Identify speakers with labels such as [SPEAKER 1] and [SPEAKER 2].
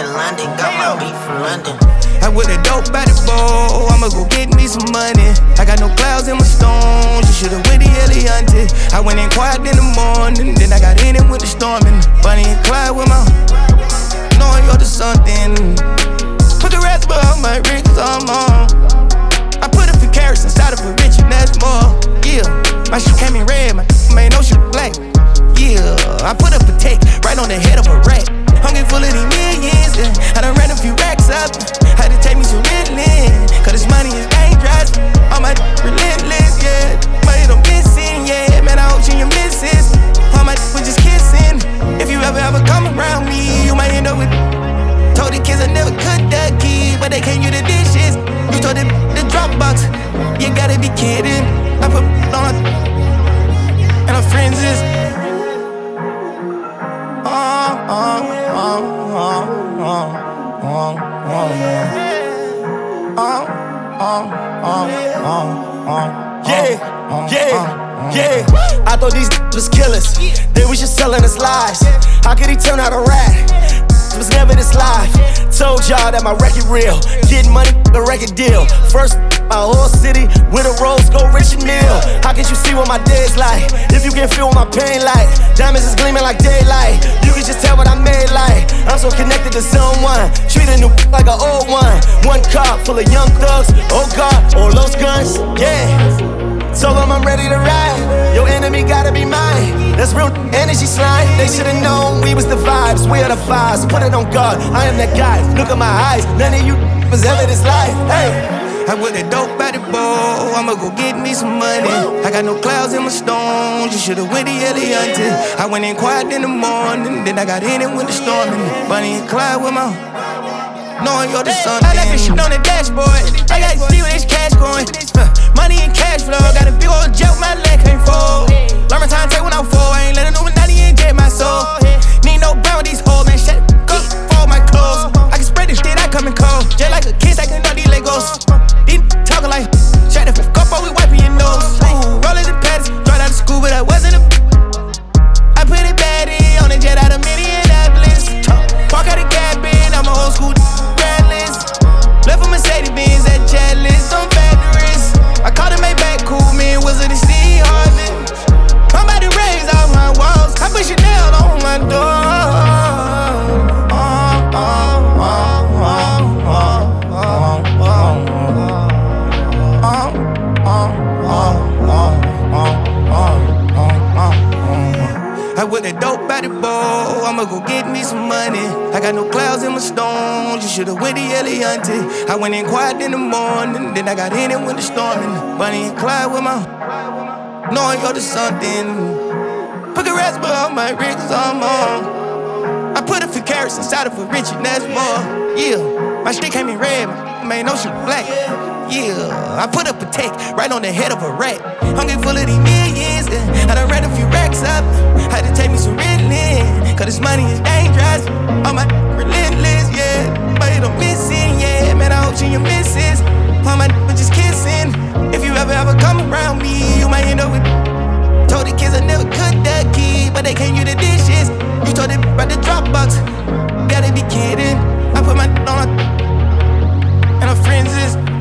[SPEAKER 1] in London, got my beat from London.
[SPEAKER 2] I with a dope body boy, I'ma go get me some money. I got no clouds in my stones, you should've went the Eliante. I went in quiet in the morning, then I got in it with the storm and Bonnie and Clyde with my knowing you're to something. Put the rest on my ring, cause I'm on. I put a few carrots inside of a rich and that's more. Yeah, my shit came in red, my made no shit black. Yeah, I put up a take right on the head of a rat. Hungry full of these millions, yeah. I done ran a few racks up. Had to take me some Ritalin, cause this money is dangerous. All my relentless, yeah. Money don't missing, yeah. Man, I hope she your missus. All my was just kissing. If you ever come around me, you might end up with. Told the kids I never could the key, but they can't use the dishes. You told them the Dropbox, you gotta be kidding. I put on and our friends is.
[SPEAKER 3] Yeah. I thought these was killers. They was just selling us lies. How could he turn out a rat? It was never this live. Told y'all that my record real. Getting money, the record deal. First, my whole city with a rose gold rich and meal. How can you see what my day's like? If you can feel what my pain like. Diamonds is gleaming like daylight. You can just tell what I made like. I'm so connected to zone one. Treat a new like an old one. One car full of young thugs. Oh God, all those guns. Yeah. Told them I'm ready to ride. Your enemy gotta be mine. That's real energy slime. They should've known we was the vibes. We are the vibes. Put it on God. I am that guy. Look at my eyes. None of you was ever this life. Hey.
[SPEAKER 2] I with a dope body boy, I'ma go get me some money. I got no clouds in my stones, you should've went the Eliante. I went in quiet in the morning, then I got in it with the storm and Bonnie and Clyde with my knowing you're the something. I left this shit on the dashboard, I gotta see where this cash going. Money and cash flow, got a big old joke, my leg can't fold. Learn my time, take when I'm full, I ain't letting no Illuminati inject my soul. Need no brown with these hoes, man, shut up, fold my clothes. I can spread this shit, I come in cold. Just like a kiss, I can know these Legos. These talking like, shut the fuck up, we wiping your nose. Rollin' the pads, dropped out of school, but I wasn't a. I put it baddie on a jet out of Minneapolis. Park out a cabin, I'm a old school Bradley's. Left a Mercedes-Benz at Jealous on factories. I called it Maybach, cool man, Wizard and Steve Harvey. I'm about to raise all my walls, I put Chanel on my door. I with a dope body boy, I'ma go get me some money. I got no clouds in my stones, you should've went the Eliante. I went in quiet in the morning, then I got in it with the storm and Bonnie and Clyde with my knowing you're to something. Put the rest on my ring, cause I'm on. I put a few carrots inside of a rich and that's more. Yeah, my shit came in red, made no shit black. Yeah, I put up a take right on the head of a rat. Hungry full of these millions, yeah. I done ran a few racks up. Had to take me some Ritalin, cause this money is dangerous. All my relentless, yeah. Money don't missing, yeah. Man, I hope she your missus. All my was just kissing. If you ever come around me, you might end up with. Told the kids I never could the key, but they can't use the dishes. You told them about the Dropbox, gotta be kidding. I put my on and our friends is.